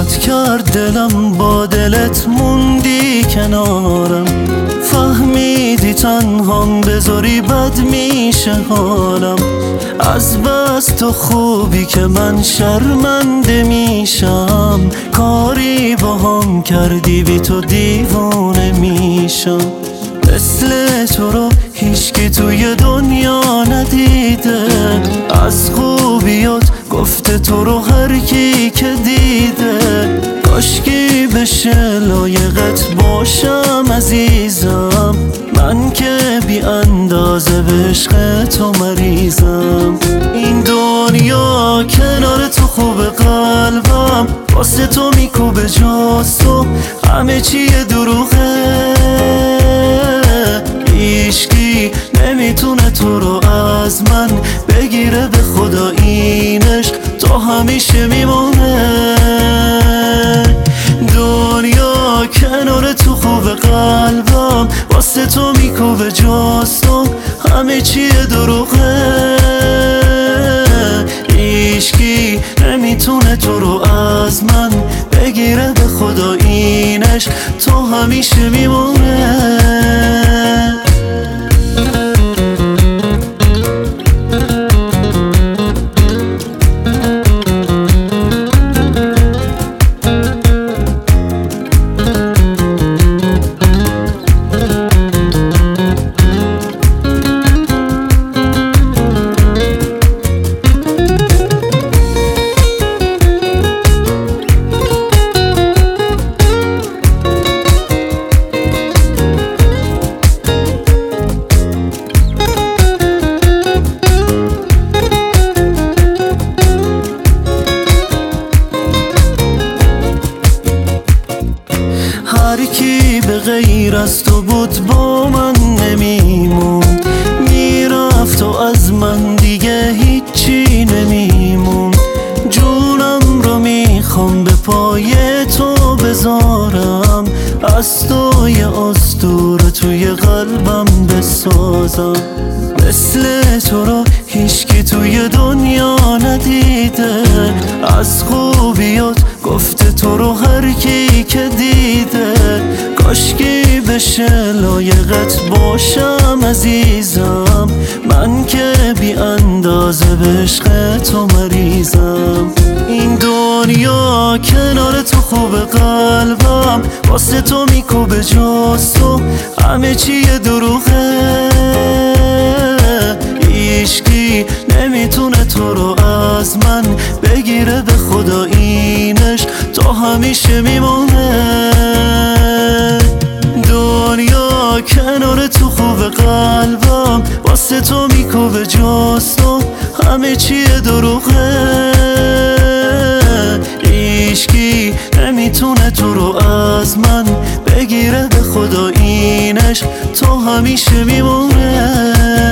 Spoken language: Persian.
یاد کرد دلم، با دلت موندی کنارم. فهمیدی تنهام بذاری بد میشه حالم. از بس تو خوبی که من شرمنده میشم. کاری با هم کردی بی تو دیوانه میشم. مثل تو رو هیچکی توی دنیا ندیده. از خوبیات گفته تو رو هر کی که دیده. کاشکی بشه لایقت باشم عزیزم. من که بی اندازه به عشق تو مریضم. این دنیا کنار تو خوب، قلبم واسه تو میکوبه جاز تو. همه چی دروغه، هیچکی نمیتونه تو رو از من بگیره. به خدا این عشق تو همیشه میمونه. دنیا کنار تو خوب، قلبم واسه تو میکوبه جاز تو. همه چی دروغه، هیچکی نمیتونه تو رو از من بگیره. به خدا این عشق تو همیشه میمونه. هر کی به غیر از تو بود با من نمیموند. میرفت و از من دیگه هیچی نمیموند. جونم رو میخوام به پای تو بذارم. از تو یه اسطوره توی قلبم بسازم. مثل تو رو هیچکی توی دنیا ندیده. از خوبیات گفته تو رو هر کی که دیده. کاشکی بشه لایقت باشم عزیزم. من که بی اندازه به عشق تو مریضم. این دنیا کنار تو خوب، قلبم واسه تو میکوبه جاز تو. همه چی دروغه، هیچکی نمیتونه تو رو از من بگیره. به خدا این عشق تو همیشه میمونه. دنیا کنار تو خوب، قلبم واسه تو میکوبه جاز تو. همه چی دروغه، هیچکی نمیتونه تو رو از من بگیره. به خدا این عشق تو همیشه میمونه.